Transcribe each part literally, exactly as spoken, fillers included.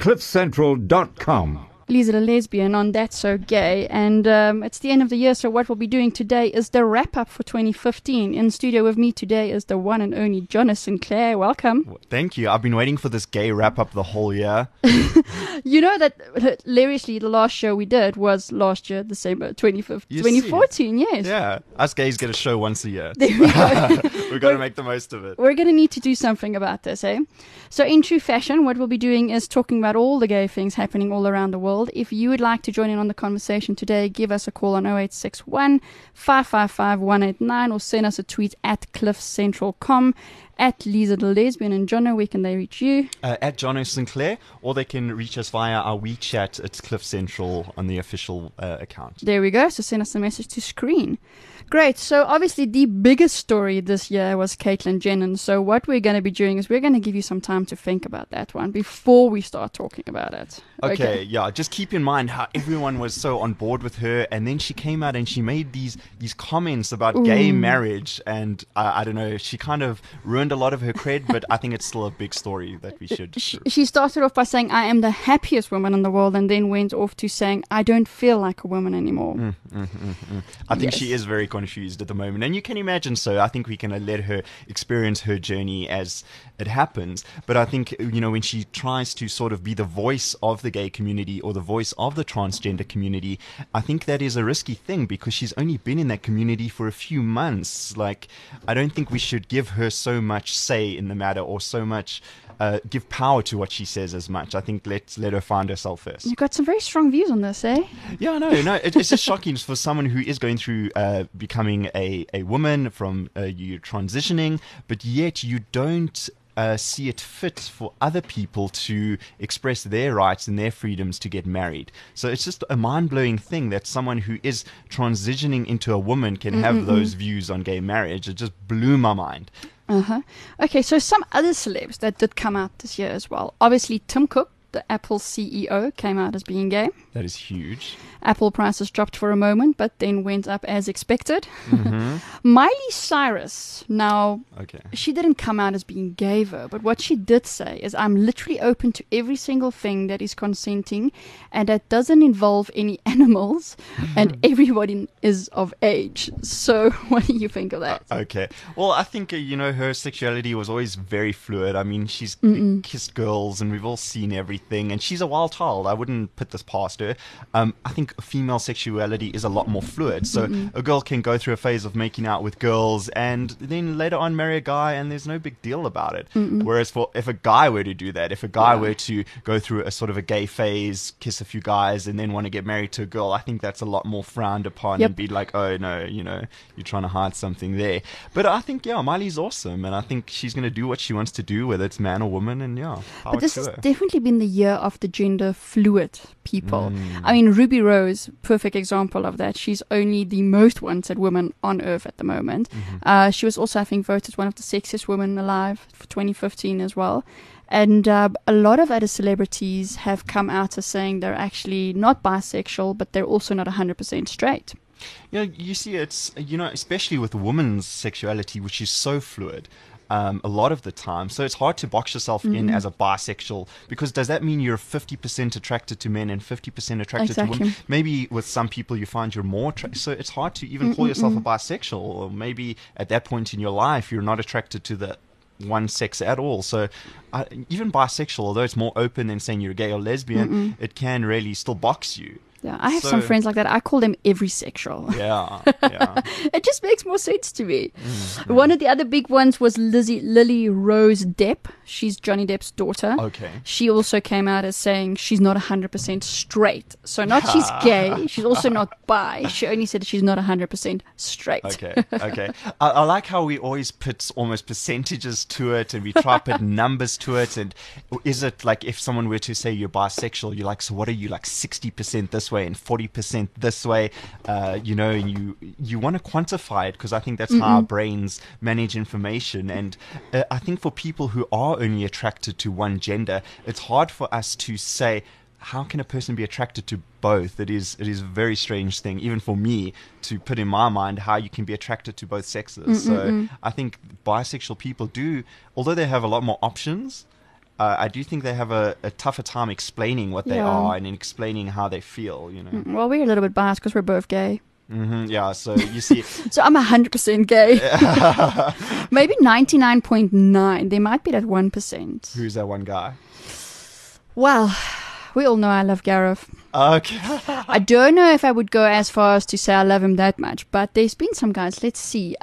cliff central dot com. Lisa the Lesbian on That's So Gay, and um, it's the end of the year, so what we'll be doing today is the wrap-up for twenty fifteen. In studio with me today is the one and only Jonas Sinclair. Welcome. Well, thank you. I've been waiting for this gay wrap-up the whole year. You know that, hilariously, the last show we did was last year, December twenty fifteen, twenty fourteen, yes. Yeah, us gays get a show once a year. There we go. We've got to make the most of it. We're going to need to do something about this, eh? So in true fashion, what we'll be doing is talking about all the gay things happening all around the world. If you would like to join in on the conversation today, give us a call on oh eight six one, five five five, one eight nine or send us a tweet at cliff central dot com, at Lisa the Lesbian. And Jono, where can they reach you? Uh, at Jono Sinclair, or they can reach us via our WeChat. It's Cliff Central on the official uh, account. There we go. So send us a message to screen. Great. So obviously the biggest story this year was Caitlyn Jenner. So what we're going to be doing is we're going to give you some time to think about that one before we start talking about it. Okay, Okay. yeah. Just keep in mind how everyone was so on board with her, and then she came out and she made these these comments about Ooh. gay marriage, and uh, I don't know, she kind of ruined a lot of her cred, but I think it's still a big story that we should. She, she started off by saying, I am the happiest woman in the world, and then went off to saying, I don't feel like a woman anymore. Mm, mm, mm, mm. I think Yes. she is very confused at the moment, and you can imagine so. I think we can uh, let her experience her journey as it happens, but I think, you know, when she tries to sort of be the voice of the gay community or the voice of the transgender community, I think that is a risky thing because she's only been in that community for a few months. Like, I don't think we should give her so much say in the matter, or so much uh, give power to what she says as much. I think let's let her find herself first. You've got some very strong views on this, eh? Yeah, no, no. It, it's just shocking for someone who is going through uh, becoming a, a woman, from uh, you transitioning, but yet you don't uh, see it fit for other people to express their rights and their freedoms to get married. So it's just a mind-blowing thing that someone who is transitioning into a woman can have Mm-mm-mm. those views on gay marriage. It just blew my mind. Uh-huh. Okay, so some other celebs that did come out this year as well. Obviously, Tim Cook, the Apple C E O, came out as being gay. That is huge. Apple prices dropped for a moment, but then went up as expected. Mm-hmm. Miley Cyrus, now, Okay. she didn't come out as being gay, though, but what she did say is, I'm literally open to every single thing that is consenting, and that doesn't involve any animals, and everybody is of age. So what do you think of that? Okay. Well, I think, uh, you know, her sexuality was always very fluid. I mean, she's Mm-mm. kissed girls and we've all seen everything, and she's a wild child. I wouldn't put this past her. Um, I think female sexuality is a lot more fluid. So Mm-mm. a girl can go through a phase of making out with girls and then later on marry a guy, and there's no big deal about it. Mm-mm. Whereas for if a guy were to do that, if a guy Yeah. were to go through a sort of a gay phase, kiss a few guys, and then want to get married to a girl, I think that's a lot more frowned upon Yep. and be like, oh no, you know, you're trying to hide something there. But I think, yeah, Miley's awesome, and I think she's going to do what she wants to do, whether it's man or woman, and yeah, power But this to has her. definitely been the year of the gender fluid people. Mm. I mean, Ruby Rose, perfect example of that. She's only the most wanted woman on earth at the moment. Mhm. Uh, she was also, I think, voted one of the sexiest women alive for twenty fifteen as well. And uh, a lot of other celebrities have come out as saying they're actually not bisexual, but they're also not one hundred percent straight. You know, you see, it's, you know, especially with women's sexuality, which is so fluid. Um, a lot of the time. So it's hard to box yourself in Mhm. as a bisexual, because does that mean you're fifty percent attracted to men and fifty percent attracted Exactly. to women? Maybe with some people you find you're more attracted. So it's hard to even call yourself a Mm-mm-mm. bisexual, or maybe at that point in your life you're not attracted to the one sex at all. So uh, even bisexual, although it's more open than saying you're gay or lesbian, Mm-mm. it can really still box you. Yeah, I have So- some friends like that. I call them every sexual. Yeah, yeah. It just makes more sense to me. Mm, One of the other big ones was Lizzie Lily Rose Depp. She's Johnny Depp's daughter. Okay. She also came out as saying she's not one hundred percent straight. So not she's gay, she's also not bi. She only said she's not one hundred percent straight. Okay, okay. I, I like how we always put almost percentages to it, and we try to put numbers to it. And is it like, if someone were to say you're bisexual, you're like, so what are you, like sixty percent this way and forty percent this way? Uh, you know, and you you want to quantify it, because I think that's how our brains manage information. And uh, I think for people who are only attracted to one gender, it's hard for us to say, how can a person be attracted to both? It is it is a very strange thing, even for me, to put in my mind how you can be attracted to both sexes. Mm-mm-mm. So I think bisexual people do, although they have a lot more options, uh, I do think they have a, a tougher time explaining what they Yeah. are and in explaining how they feel. You know. Mm, Well, we're a little bit biased because we're both gay. hmm Yeah. So you see. So I'm one hundred percent gay. Maybe ninety-nine point nine. There might be that one percent. Who's that one guy? Well, we all know I love Gareth. Okay. I don't know if I would go as far as to say I love him that much, but there's been some guys. Let's see.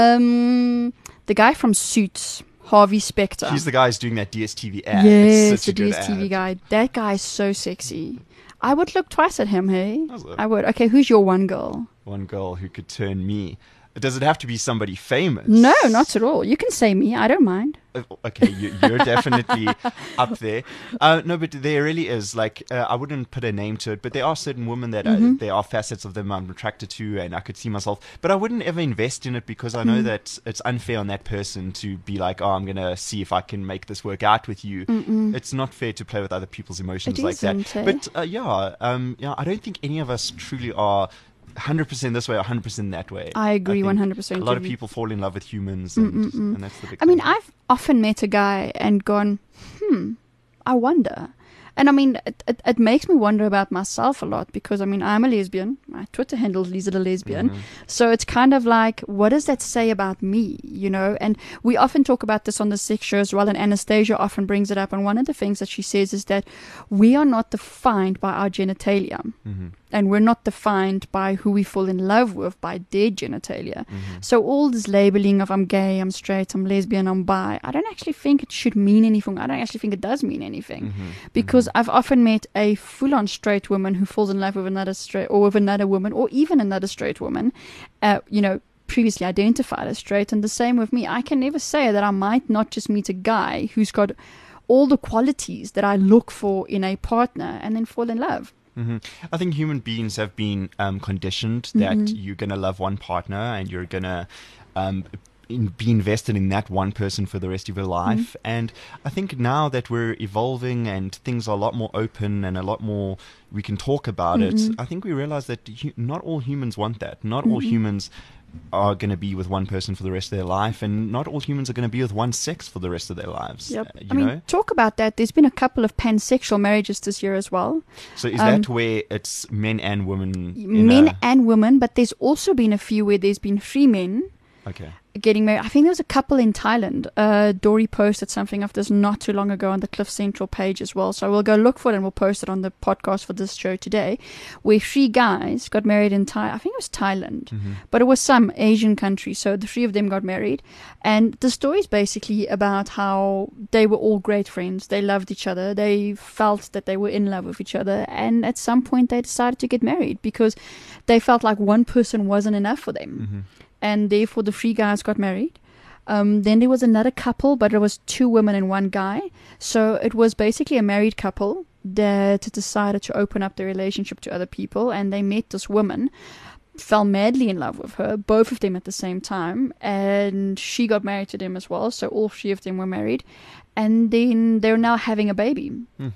Um, the guy from Suits, Harvey Specter. He's the guy who's doing that D S T V ad. It's Yes, such the a good D S T V ad. guy. That guy is so sexy. I would look twice at him, hey? Does it? I would. Okay, who's your one girl? One girl who could turn me. Does it have to be somebody famous? No, not at all. You can say me. I don't mind. Uh, Okay, you, you're definitely up there. Uh, no, but there really is. Like, uh, I wouldn't put a name to it, but there are certain women that Mm-hmm. uh, there are facets of them I'm attracted to, and I could see myself. But I wouldn't ever invest in it because I know Mm. that it's unfair on that person to be like, oh, I'm gonna see if I can make this work out with you. It's not fair to play with other people's emotions It like that. isn't, eh? But uh, yeah, um, yeah, I don't think any of us truly are. one hundred percent this way, one hundred percent that way. I agree think one hundred percent, A lot of Jimmy. people fall in love with humans, and, and that's the big I mean, thing. I've often met a guy and gone, hmm, I wonder. And I mean, it, it, it makes me wonder about myself a lot because, I mean, I'm a lesbian. My Twitter handle is Lisa the Lesbian. Mm-hmm. So it's kind of like, what does that say about me, you know? And we often talk about this on the sex show as well, and Anastasia often brings it up. And one of the things that she says is that we are not defined by our genitalia. Mm-hmm. And we're not defined by who we fall in love with by their genitalia. So all this labeling of I'm gay, I'm straight, I'm lesbian, I'm bi, I don't actually think it should mean anything. I don't actually think it does mean anything. Because I've often met a full-on straight woman who falls in love with another straight, or with another woman, or even another straight woman, uh, you know, previously identified as straight. And the same with me. I can never say that I might not just meet a guy who's got all the qualities that I look for in a partner and then fall in love. hmm I think human beings have been um, conditioned that Mm-hmm. you're going to love one partner and you're going to um, in, be invested in that one person for the rest of your life. Mm-hmm. And I think now that we're evolving and things are a lot more open and a lot more, we can talk about Mm-hmm. it. I think we realize that hu- not all humans want that. Not all Mm-hmm. humans are going to be with one person for the rest of their life, and not all humans are going to be with one sex for the rest of their lives. Yep. uh, you I mean, know? talk about that. There's been a couple of pansexual marriages this year as well. So is um, that where it's men and women? in Men a- and women, but there's also been a few where there's been three men Okay. getting married. I think there was a couple in Thailand. Uh, Dory posted something of this not too long ago on the Cliff Central page as well. So we'll go look for it and we'll post it on the podcast for this show today, where three guys got married in Thai. I think it was Thailand, but it was some Asian country. So the three of them got married. And the story is basically about how they were all great friends. They loved each other. They felt that they were in love with each other. And at some point they decided to get married because they felt like one person wasn't enough for them. And therefore the three guys got married. Um, then there was another couple, but it was two women and one guy. So it was basically a married couple that decided to open up their relationship to other people. And they met this woman, fell madly in love with her, both of them at the same time. And she got married to them as well. So all three of them were married. And then they're now having a baby.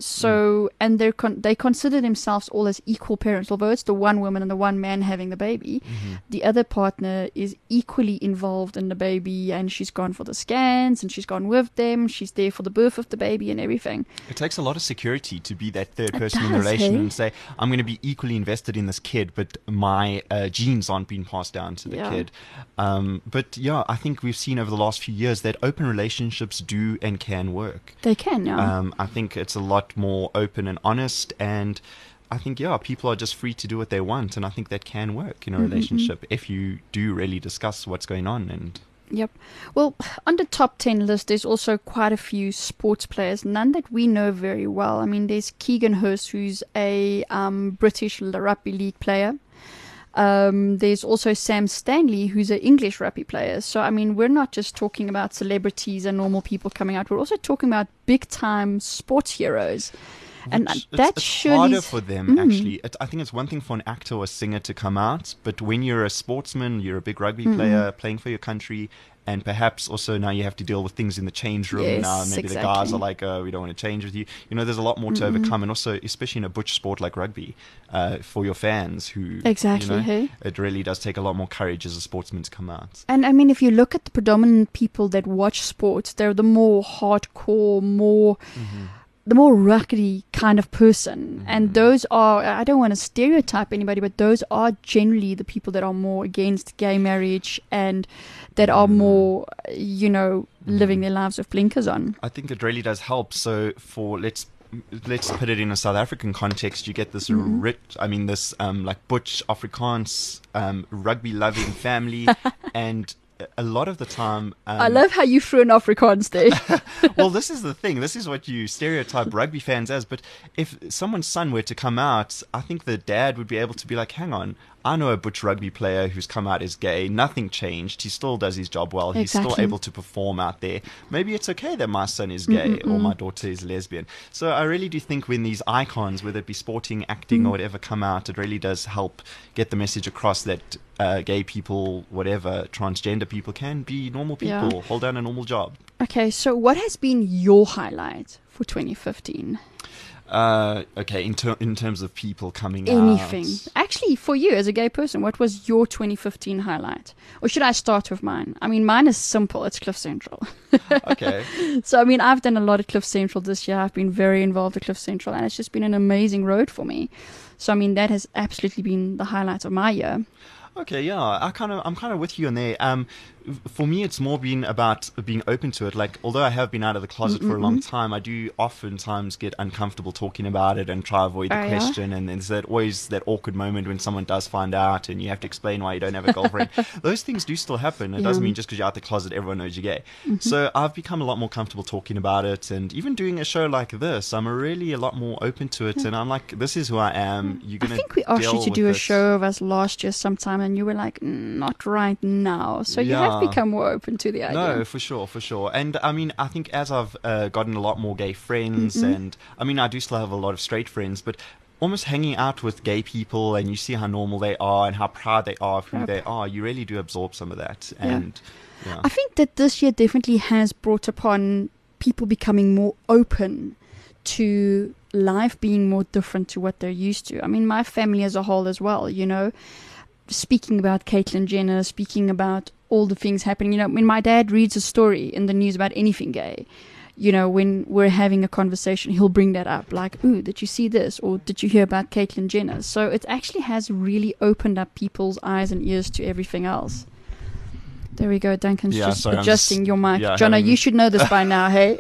So, and they're con- they consider themselves all as equal parents. Although it's the one woman and the one man having the baby, the other partner is equally involved in the baby, and she's gone for the scans, and she's gone with them. She's there for the birth of the baby and everything. It takes a lot of security to be that third It person in the does, relation hey? and say, I'm going to be equally invested in this kid, but my uh, genes aren't being passed down to the Yeah. kid. Um, but yeah, I think we've seen over the last few years that open relationships do and can work. They can, yeah. Um, I think it's a lot more open and honest, and I think, yeah, people are just free to do what they want, and I think that can work in a relationship if you do really discuss what's going on. And Yep. Well, on the top ten list, there's also quite a few sports players, none that we know very well. I mean, there's Keegan Hurst, who's a um, British rugby league player. Um, there's also Sam Stanley, who's an English rugby player. So, I mean, we're not just talking about celebrities and normal people coming out. We're also talking about big-time sports heroes. and Which- that it's, it's surely harder is- for them Mm. actually. It, I think it's one thing for an actor or a singer to come out, but when you're a sportsman, you're a big rugby player playing for your country, and perhaps also now you have to deal with things in the change room. Yes, now maybe the guys exactly. are like, oh, we don't want to change with you. You know, there's a lot more to overcome, and also especially in a butch sport like rugby, uh, for your fans who Exactly, You know, hey? it really does take a lot more courage as a sportsman to come out. And I mean, if you look at the predominant people that watch sports, they're the more hardcore, more the more ruggedy kind of person. And those are, I don't want to stereotype anybody, but those are generally the people that are more against gay marriage and that are more, you know, living their lives with blinkers on. I think it really does help. So for let's let's put it in a South African context, you get this rich, I mean this um, like butch Afrikaans um, rugby loving family, and a lot of the time um, I love how you threw an Afrikaans there. well, this is the thing. This is what you stereotype rugby fans as. But if someone's son were to come out, I think the dad would be able to be like, hang on, I know a butch rugby player who's come out as gay. Nothing changed. He still does his job well. He's still Exactly. able to perform out there. Maybe it's okay that my son is gay or my daughter is lesbian. So I really do think when these icons, whether it be sporting, acting, or whatever, come out, it really does help get the message across that uh, gay people, whatever, transgender people can be normal people, Yeah. hold down a normal job. Okay, so what has been your highlight for twenty fifteen? Uh, okay, in, ter- in terms of people coming Anything. out. Actually, for you as a gay person, what was your twenty fifteen highlight? Or should I start with mine? I mean, mine is simple. It's Cliff Central. Okay. So, I mean, I've done a lot at Cliff Central this year. I've been very involved at Cliff Central, and it's just been an amazing road for me. So, I mean, that has absolutely been the highlight of my year. Okay, yeah, I kind of, I'm kind of with you on there. Um, for me, it's more been about being open to it. Like, although I have been out of the closet for a long time, I do oftentimes get uncomfortable talking about it and try to avoid the Oh, yeah? question. And there's that always that awkward moment when someone does find out, and you have to explain why you don't have a girlfriend. Those things do still happen. It doesn't Yeah. mean just because you're out the closet, everyone knows you're gay. So I've become a lot more comfortable talking about it, and even doing a show like this, I'm really a lot more open to it. And I'm like, this is who I am. You're I gonna. think we asked you deal to with do a it. show of us last year sometime, and you were like, "Mm, not right now. So you have Yeah. become more open to the idea. No, for sure, for sure. And I mean, I think as I've uh, gotten a lot more gay friends, and I mean, I do still have a lot of straight friends, but almost hanging out with gay people and you see how normal they are and how proud they are of who Yep. they are, you really do absorb some of that. Yeah. And yeah. I think that this year definitely has brought upon people becoming more open to life being more different to what they're used to. I mean, my family as a whole as well, you know, speaking about Caitlyn Jenner, speaking about all the things happening. You know, when my dad reads a story in the news about anything gay, you know, when we're having a conversation, he'll bring that up. Like, ooh, did you see this? Or did you hear about Caitlyn Jenner? So it actually has really opened up people's eyes and ears to everything else. There we go. Duncan's Yeah, just sorry, I'm adjusting just- your mic. yeah, Jono, having- you should know this by now, hey?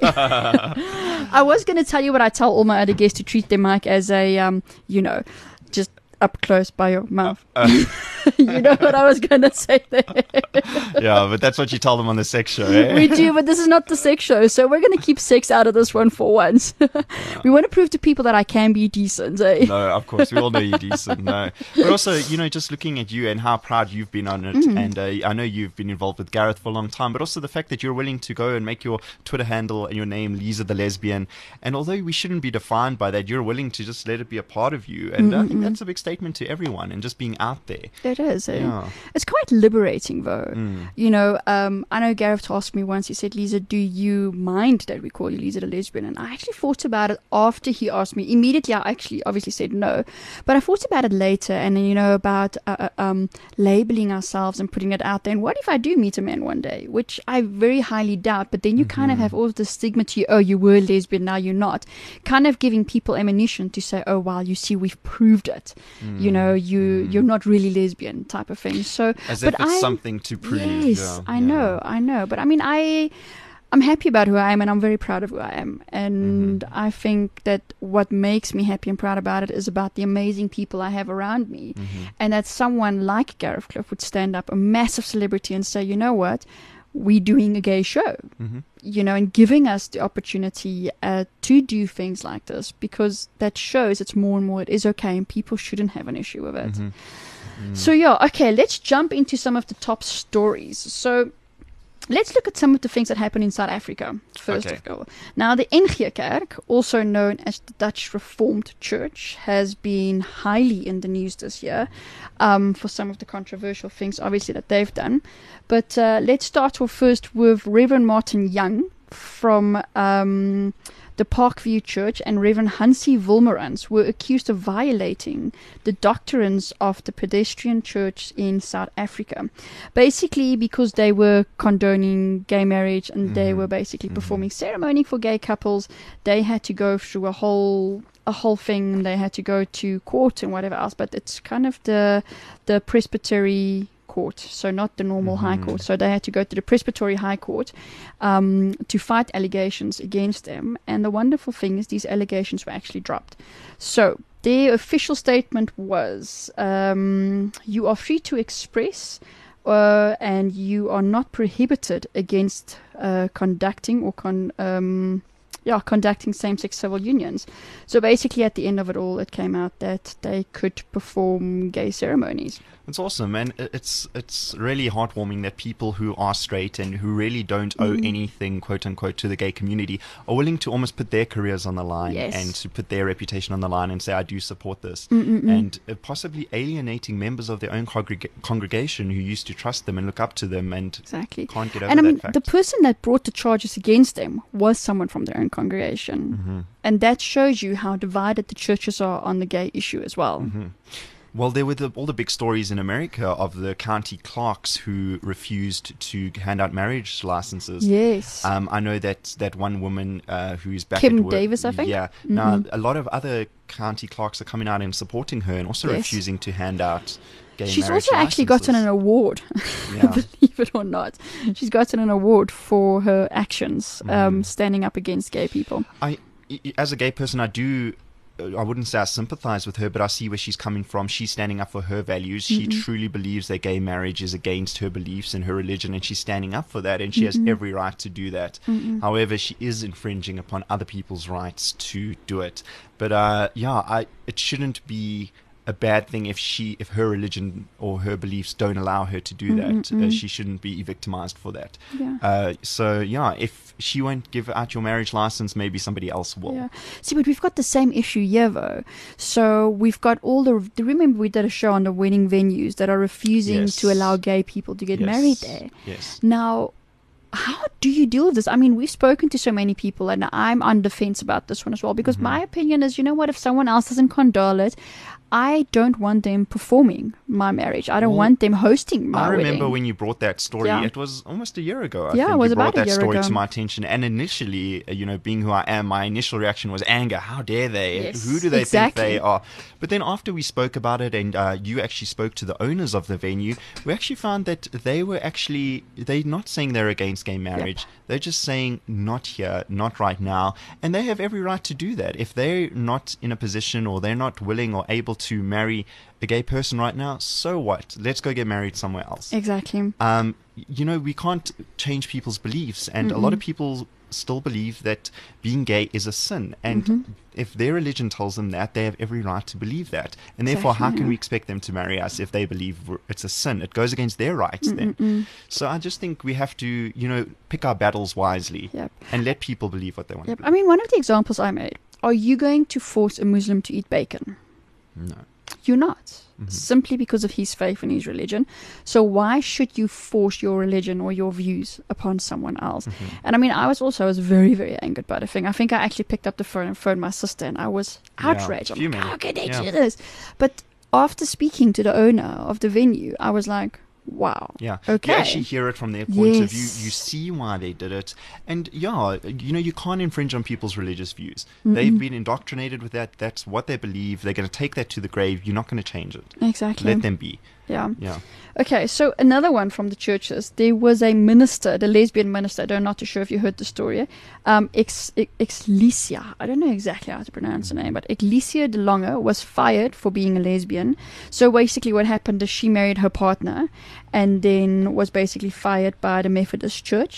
I was going to tell you what I tell all my other guests, to treat their mic as a, um, you know, just up close by your mouth. Uh, You know what I was going to say there. yeah, but that's what you tell them on the sex show, eh? We do, but this is not the sex show, so we're going to keep sex out of this one for once. We want to prove to people that I can be decent, eh? No, of course, we all know you're decent. No, but also, you know, just looking at you and how proud you've been on it, Mm-hmm. and uh, I know you've been involved with Gareth for a long time, but also the fact that you're willing to go and make your Twitter handle and your name Lisa the Lesbian, and although we shouldn't be defined by that, you're willing to just let it be a part of you, and I think that's a big statement to everyone, and just being out there. It is, eh? Yeah. It's quite liberating, though. Mm. You know, um, I know Gareth asked me once, he said, Lisa, do you mind that we call you Lisa the Lesbian? And I actually thought about it after he asked me. Immediately, I actually obviously said no. But I thought about it later, and, you know, about uh, um, labeling ourselves and putting it out there. And what if I do meet a man one day? Which I very highly doubt. But then you kind of have all the stigma to you. Oh, you were lesbian, now you're not. Kind of giving people ammunition to say, oh, well, you see, we've proved it. You know, you, you're not really lesbian type of thing. So, As but if it's I, something to prove. Yes, yeah, I yeah. know, I know. But I mean, I, I'm happy about who I am, and I'm very proud of who I am. And Mm-hmm. I think that what makes me happy and proud about it is about the amazing people I have around me. Mm-hmm. And that someone like Gareth Cliff would stand up, a massive celebrity, and say, you know what? We're doing a gay show, Mhm. you know, and giving us the opportunity uh, to do things like this, because that shows it's more and more it is okay, and people shouldn't have an issue with it. Mhm. So yeah, okay, let's jump into some of the top stories. So let's look at some of the things that happen in South Africa, first Okay. of all. Now, the N G Kerk, also known as the Dutch Reformed Church, has been highly in the news this year um, for some of the controversial things, obviously, that they've done. But uh, let's start off first with Reverend Martin Young from um, the Parkview Church, and Reverend Hansie Wilmerans were accused of violating the doctrines of the Pedestrian Church in South Africa. Basically, because they were condoning gay marriage and they Mhm. were basically Mhm. performing ceremony for gay couples, they had to go through a whole a whole thing, and they had to go to court and whatever else. But it's kind of the the Presbytery Court, so not the normal High Mhm. Court. So they had to go to the Presbytery High Court um, to fight allegations against them. And the wonderful thing is these allegations were actually dropped. So their official statement was, um, you are free to express uh, and you are not prohibited against uh, conducting or con um, yeah, conducting same-sex civil unions. So basically, at the end of it all, it came out that they could perform gay ceremonies. It's awesome, and i- it's it's really heartwarming that people who are straight and who really don't owe Mm. anything, quote unquote, to the gay community are willing to almost put their careers on the line Yes. and to put their reputation on the line and say, I do support this. Mm-mm-mm. And uh, possibly alienating members of their own congreg- congregation who used to trust them and look up to them and Exactly. can't get over And I that mean, fact. the person that brought the charges against them was someone from their own congregation. Mhm. And that shows you how divided the churches are on the gay issue as well. Mhm. Well, there were the, all the big stories in America of the county clerks who refused to hand out marriage licenses. Yes. Um, I know that, that one woman uh, who's back Kim at work. Davis, I think? Yeah. Now, Mhm. a lot of other county clerks are coming out and supporting her and also Yes. refusing to hand out gay She's marriage also actually gotten an licenses. award, Yeah. believe it or not. She's gotten an award for her actions um, Mhm. standing up against gay people. I, I- as a gay person, I do. I wouldn't say I sympathize with her, but I see where she's coming from. She's standing up for her values. She Mhm. truly believes that gay marriage is against her beliefs and her religion, and she's standing up for that, and she has Mhm. every right to do that. Mm-mm. However, she is infringing upon other people's rights to do it. But uh, yeah, I, it shouldn't be a bad thing if she, if her religion or her beliefs don't allow her to do that. Uh, Mm-mm-mm. she shouldn't be victimized for that. Yeah. Uh, so yeah, if she won't give out your marriage license, maybe somebody else will. Yeah. See, but we've got the same issue here, though. So we've got all the. Do you remember we did a show on the wedding venues that are refusing Yes. to allow gay people to get Yes. married there? Yes. Now, how do you deal with this? I mean, we've spoken to so many people, and I'm on the fence about this one as well, because Mhm. my opinion is, you know what, if someone else doesn't condole it, I don't want them performing my marriage. I don't Well, want them hosting my I remember wedding. when you brought that story. Yeah. It was almost a year ago. I Yeah, think it was you brought about a that year story ago. to my attention. And initially, uh, you know, being who I am, my initial reaction was anger. How dare they? Yes, Who do they exactly. think they are? But then after we spoke about it, and uh, you actually spoke to the owners of the venue, we actually found that they were actually they're not saying they're against gay marriage. They're just saying not here, not right now, and they have every right to do that. If they're not in a position or they're not willing or able to marry a gay person right now, so what? Let's go get married somewhere else. Exactly. Um, you know, we can't change people's beliefs, and a lot of people still believe that being gay is a sin. And Mhm. if their religion tells them that, they have every right to believe that. And therefore, how Exactly, can yeah. we expect them to marry us if they believe we're- it's a sin? It goes against their rights then. Mm-mm-mm. So I just think we have to, you know, pick our battles wisely Yep. and let people believe what they want Yep. to I believe. mean, one of the examples I made, are you going to force a Muslim to eat bacon? No. You're not. Mhm. Simply because of his faith and his religion. So why should you force your religion or your views upon someone else? Mhm. And I mean, I was also I was very, very angered by the thing. I think I actually picked up the phone and phoned my sister, and I was Yeah, outraged. I'm like, fuming. how can they Yeah. do this? But after speaking to the owner of the venue, I was like, wow. Yeah. Okay. You actually hear it from their point of view. Yes. You see why they did it. And yeah, you know, you can't infringe on people's religious views. They've been indoctrinated with that. That's what they believe. They're going to take that to the grave. You're not going to change it. Exactly. Let them be. Yeah. Yeah. Okay, so another one from the churches. There was a minister, the lesbian minister. I'm not too sure if you heard the story. Um, Ex, Ex, Exlicia. I don't know exactly how to pronounce the name, but Exlicia de Lange was fired for being a lesbian. So basically, what happened is she married her partner, and then was basically fired by the Methodist Church.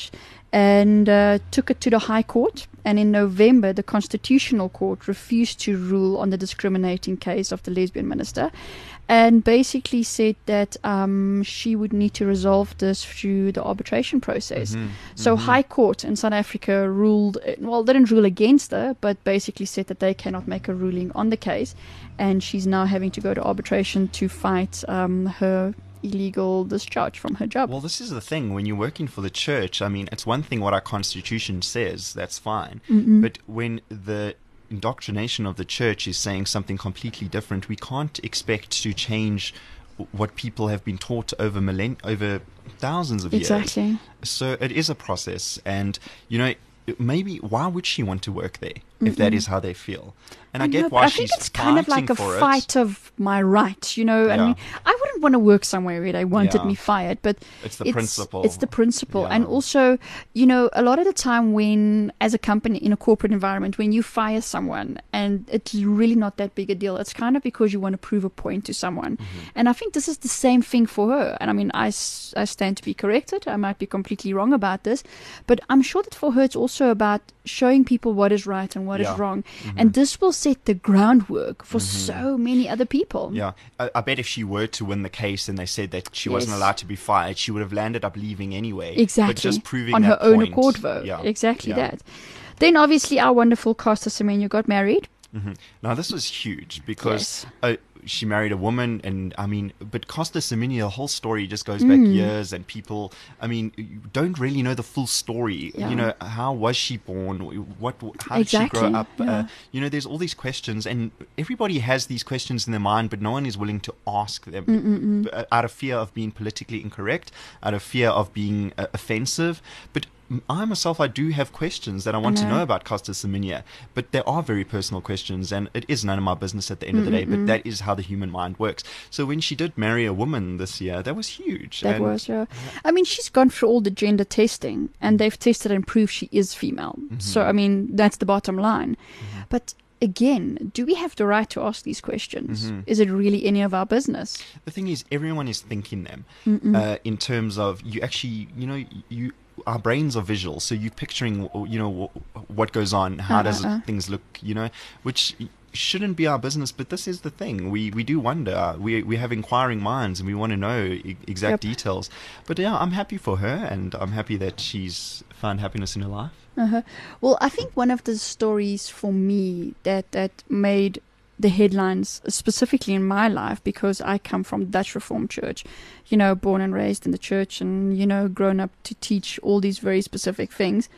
and uh, took it to the High Court. And in November, the Constitutional Court refused to rule on the discriminating case of the lesbian minister, and basically said that um, she would need to resolve this through the arbitration process. Mm-hmm. So Mm-hmm. High Court in South Africa ruled, well, didn't rule against her, but basically said that they cannot make a ruling on the case, and she's now having to go to arbitration to fight um, her illegal discharge from her job. Well, this is the thing. When you're working for the church, I mean, it's one thing what our constitution says, that's fine. Mm-mm. But when the indoctrination of the church is saying something completely different, we can't expect to change what people have been taught over millenn- over thousands of years. Exactly. So it is a process. And, you know, maybe why would she want to work there if that Mm-mm. is how they feel? And I, I get know, why but I she's think it's kind of like fighting a for it. fight of my right, you know. I Yeah. mean, I wouldn't want to work somewhere where they wanted Yeah. me fired, but It's the principle. It's the principle, Yeah. and also, you know, a lot of the time when, as a company in a corporate environment, when you fire someone and it's really not that big a deal, it's kind of because you want to prove a point to someone. Mm-hmm. And I think this is the same thing for her. And I mean, I, s- I stand to be corrected. I might be completely wrong about this, but I'm sure that for her it's also about showing people what is right and what Yeah. is wrong. Mm-hmm. And this will set the groundwork for so many other people. Yeah, I, I bet if she were to win the case and they said that she wasn't Yes. allowed to be fired, she would have landed up leaving anyway. Exactly. But just proving on that her own point. accord vote. Yeah. Exactly Yeah. that. Then obviously our wonderful Caster Semenya got married. hmm Now this was huge because Yes. uh, she married a woman, and I mean, but Costa Semenya, the whole story just goes back Mm. years, and people, I mean, you don't really know the full story. Yeah. You know, how was she born? What? How did she Exactly, grow up? yeah. Uh, you know, there's all these questions, and everybody has these questions in their mind, but no one is willing to ask them Mm-mm-mm. uh, out of fear of being politically incorrect, out of fear of being uh, offensive. But I myself, I do have questions that I want I to know. know about Costa Semenya, but there are very personal questions, and it is none of my business at the end of the day, but that is how the human mind works. So when she did marry a woman this year, that was huge. That and was, yeah. I mean, she's gone through all the gender testing, and they've tested and proved she is female. Mm-hmm. So, I mean, that's the bottom line. But again, do we have the right to ask these questions? Mm-hmm. Is it really any of our business? The thing is, everyone is thinking them Mm-mm. uh, in terms of you actually, you know, you our brains are visual, so you're picturing, you know, what goes on, how Uh, does uh, uh. things look, you know, which shouldn't be our business, but this is the thing. We we do wonder. We we have inquiring minds, and we want to know e- exact Yep. details. But yeah, I'm happy for her, and I'm happy that she's found happiness in her life. Uh-huh. Well, I think one of the stories for me that, that made the headlines, specifically in my life, because I come from Dutch Reformed Church, you know, born and raised in the church, and, you know, grown up to teach all these very specific things.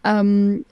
Um,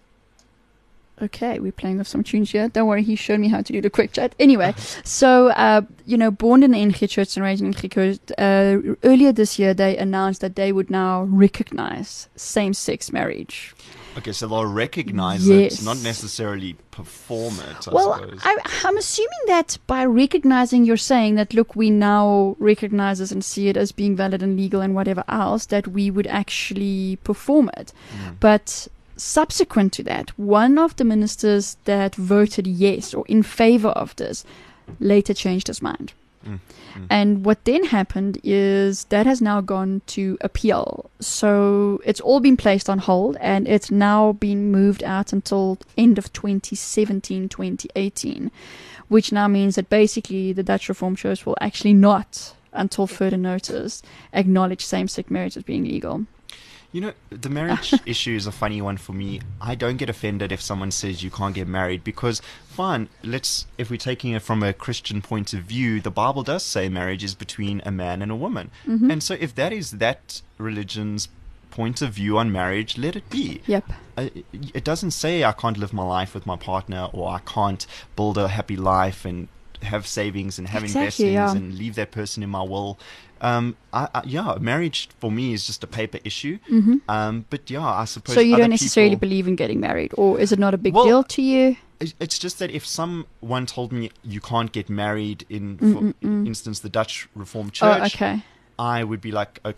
okay, we're playing with some tunes here. Don't worry, he showed me how to do the quick chat. Anyway, so, uh, you know, born in the N G Church and raised in N G Church, uh, earlier this year they announced that they would now recognize same-sex marriage. Okay, so they'll recognize Yes. it, not necessarily perform it, I Well, suppose. I, I'm assuming that by recognizing, you're saying that, look, we now recognize this and see it as being valid and legal and whatever else, that we would actually perform it. Mm. But subsequent to that, one of the ministers that voted yes or in favor of this later changed his mind. Mm, mm. And what then happened is that has now gone to appeal. So it's all been placed on hold, and it's now been moved out until end of twenty seventeen, twenty eighteen, which now means that basically the Dutch Reformed Church will actually not, until further notice, acknowledge same-sex marriage as being legal. You know, the marriage issue is a funny one for me. I don't get offended if someone says you can't get married because, fine, let's, if we're taking it from a Christian point of view, the Bible does say marriage is between a man and a woman. Mm-hmm. And so if that is that religion's point of view on marriage, let it be. Yep. Uh, it doesn't say I can't live my life with my partner, or I can't build a happy life and have savings and have Exactly, investings yeah. and leave that person in my will. Um, I, I, yeah, marriage for me is just a paper issue. Mm-hmm. Um, but yeah, I suppose. So you other don't necessarily people, believe in getting married, or is it not a big Well, deal to you? it- It's just that if someone told me you can't get married in, for Mm-mm-mm. instance, the Dutch Reformed Oh, Church, okay. I would be like, okay,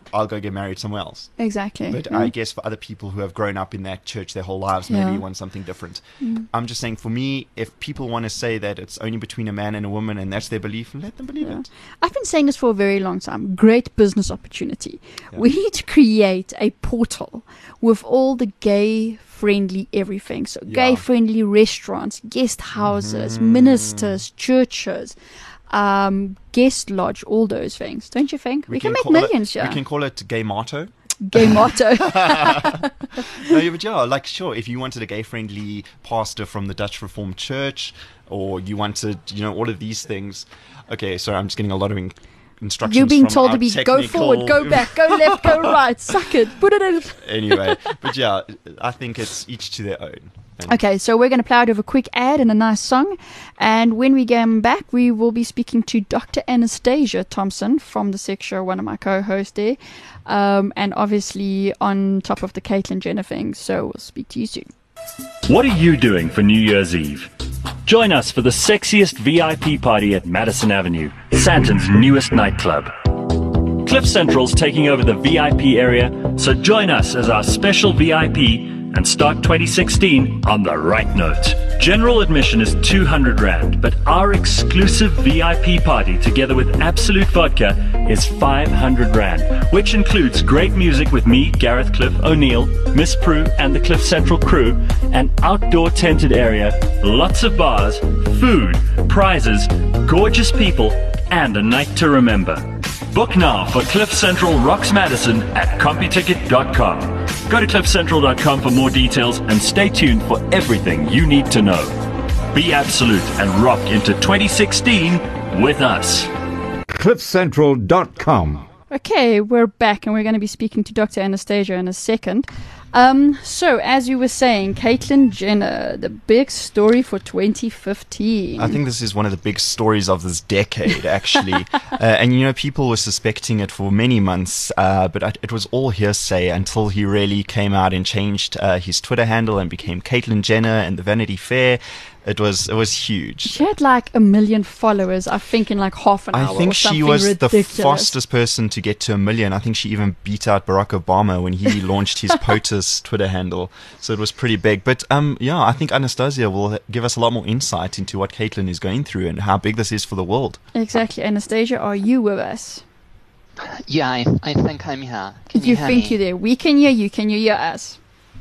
I'll go get married somewhere else. Exactly. But yeah. I guess for other people who have grown up in that church their whole lives, Yeah. maybe want something different. Mm. I'm just saying, for me, if people want to say that it's only between a man and a woman and that's their belief, let them believe Yeah. it. I've been saying this for a very long time. Great business opportunity. Yeah. We need to create a portal with all the gay-friendly everything. So Yeah. gay-friendly restaurants, guest houses, ministers, churches, um, guest lodge, all those things. Don't you think? We, can, make call millions, it, yeah. We can call it gay motto. Gay motto. No, yeah, but yeah, like sure, if you wanted a gay-friendly pastor from the Dutch Reformed Church, or you wanted, you know, all of these things. Okay, sorry, I'm just getting a lot of in- instructions. You're being from told our to be go technical- forward, go back, go left, go right, suck it, put it in. Anyway, but yeah, I think it's each to their own. And Okay, so we're going to play out of a quick ad and a nice song. And when we come back, we will be speaking to Doctor Anastasia Thompson from the Sex Show, one of my co-hosts there. Um, and obviously on top of the Caitlyn Jenner thing. So we'll speak to you soon. What are you doing for New Year's Eve? Join us for the sexiest V I P party at Madison Avenue, Santon's newest nightclub. Cliff Central's taking over the V I P area, so join us as our special V I P and start twenty sixteen on the right note. General admission is two hundred rand, but our exclusive V I P party together with Absolute Vodka is five hundred rand, which includes great music with me, Gareth Cliff O'Neill, Miss Prue and the Cliff Central crew, an outdoor tented area, lots of bars, food, prizes, gorgeous people, and a night to remember. Book now for Cliff Central Rocks Madison at computicket dot com. Go to cliff central dot com for more details and stay tuned for everything you need to know. Be absolute and rock into twenty sixteen with us. cliff central dot com. Okay, we're back and we're going to be speaking to Doctor Anastasia in a second. Um, so, as you were saying, Caitlyn Jenner, the big story for twenty fifteen. I think this is one of the big stories of this decade, actually. uh, and, you know, people were suspecting it for many months, uh, but it was all hearsay until he really came out and changed uh, his Twitter handle and became Caitlyn Jenner and the Vanity Fair. It was it was huge. She had like a million followers, I think, in like half an I hour. think or she something was ridiculous. the fastest person to get to a million. I think she even beat out Barack Obama when he launched his POTUS Twitter handle. So it was pretty big. But um, yeah, I think Anastasia will give us a lot more insight into what Caitlyn is going through and how big this is for the world. Exactly. Anastasia, are you with us? Yeah, I, I think I'm here. Can you, you hear think me? you're there? We can hear you. Can you hear us?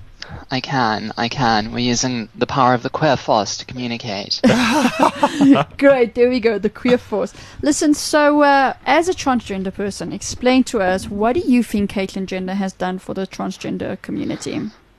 I can, I can. We're using the power of the queer force to communicate. Great, there we go, the queer force. Listen, so uh, as a transgender person, explain to us, what do you think Caitlyn Jenner has done for the transgender community?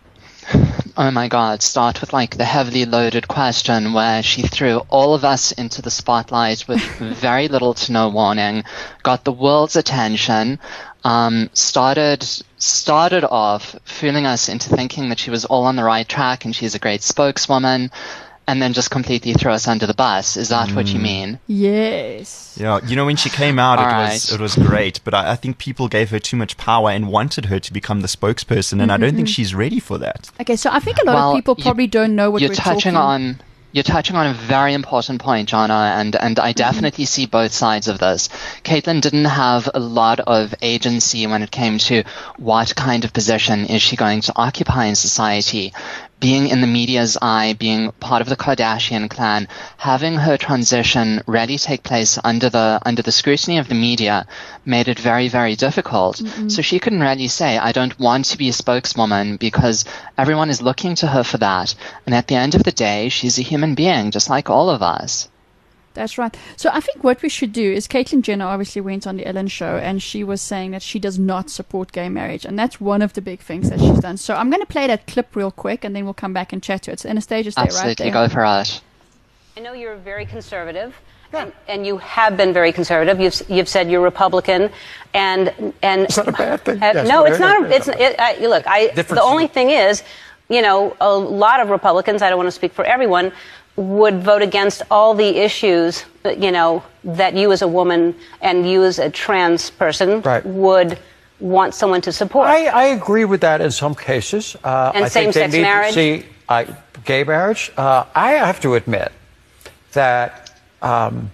Oh my god, start with like the heavily loaded question where she threw all of us into the spotlight with very little to no warning, got the world's attention, um, started started off fooling us into thinking that she was all on the right track and she's a great spokeswoman, and then just completely threw us under the bus. Is that what you mean? Yes. Yeah, you know, when she came out, All it right. was it was great, but I, I think people gave her too much power and wanted her to become the spokesperson, and I don't think she's ready for that. Okay, so I think a lot Well, of people you- probably don't know what You're we're touching talking on You're touching on a very important point, Jana, and, and I definitely see both sides of this. Caitlyn didn't have a lot of agency when it came to what kind of position is she going to occupy in society. Being in the media's eye, being part of the Kardashian clan, having her transition really take place under the under the scrutiny of the media made it very, very difficult. Mm-hmm. So she couldn't really say, I don't want to be a spokeswoman, because everyone is looking to her for that. And at the end of the day, she's a human being, just like all of us. That's right. So I think what we should do is, Caitlyn Jenner obviously went on the Ellen show and she was saying that she does not support gay marriage, and that's one of the big things that she's done. So I'm going to play that clip real quick and then we'll come back and chat to it. So Anastasia's there, right? Absolutely, there. go for it. I know you're very conservative, and, and you have been very conservative. You've you've said you're Republican, and and it's not a bad thing. Uh, yes, no, it's no, not. no, It's no. it, I, look. I Difference. the only thing is, you know, a lot of Republicans, I don't want to speak for everyone, would vote against all the issues, you know, that you as a woman and you as a trans person Right. would want someone to support. I, I agree with that in some cases. Uh, And I think they same-sex need marriage? to see uh, gay marriage. Uh, I have to admit that um,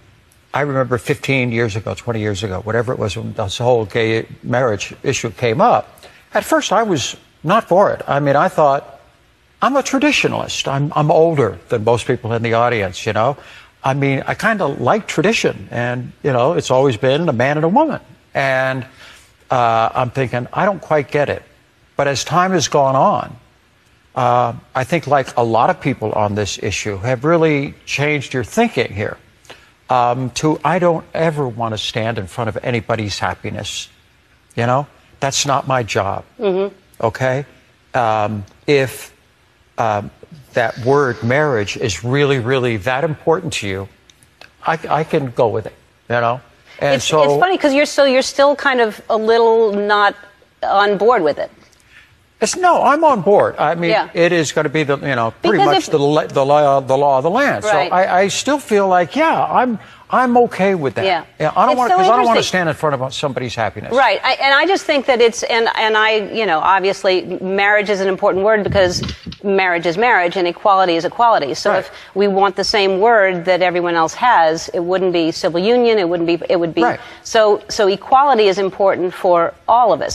I remember fifteen years ago, twenty years ago, whatever it was, when this whole gay marriage issue came up. At first, I was not for it. I mean, I thought, I'm a traditionalist. I'm, I'm older than most people in the audience, you know. I mean, I kind of like tradition. And, you know, it's always been a man and a woman. And uh, I'm thinking, I don't quite get it. But as time has gone on, uh, I think like a lot of people on this issue have really changed your thinking here. Um, to, I don't ever want to stand in front of anybody's happiness. You know, that's not my job. Mm-hmm. Okay? Um, if um, that word marriage is really, really that important to you, I, I can go with it, you know? And it's, so, it's funny because you're still, you're still kind of a little not on board with it. It's, no, I'm on board. I mean, yeah. it is going to be the, you know, pretty Because much if, the the law, the law of the land. Right. So I, I still feel like, yeah, I'm I'm okay with that. Yeah, yeah I don't it's want so because I don't want to interesting. stand in front of somebody's happiness. Right, I, and I just think that it's and and I, you know, obviously marriage is an important word because marriage is marriage and equality is equality. So Right. if we want the same word that everyone else has, it wouldn't be civil union. It wouldn't be. It would be. Right. So so equality is important for all of us.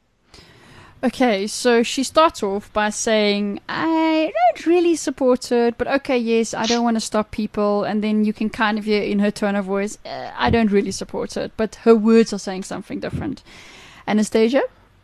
Okay, so she starts off by saying, I don't really support it, but okay, yes, I don't want to stop people. And then you can kind of hear in her tone of voice, uh, I don't really support it, but her words are saying something different. Anastasia?